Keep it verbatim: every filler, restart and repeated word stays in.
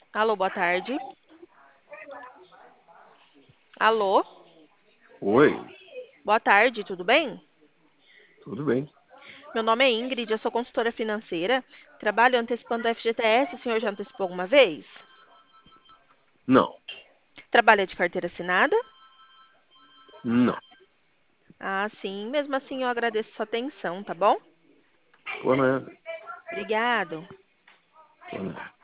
Alô, boa tarde. Alô, Oi, boa tarde, tudo bem? tudo bem? Meu nome é Ingrid, eu sou consultora financeira, trabalho antecipando o F G T S, o senhor já antecipou alguma vez? Não, Trabalha de carteira assinada? não. Ah, sim, mesmo assim eu agradeço sua atenção, tá bom? Pô, né? Obrigado. Pô, né?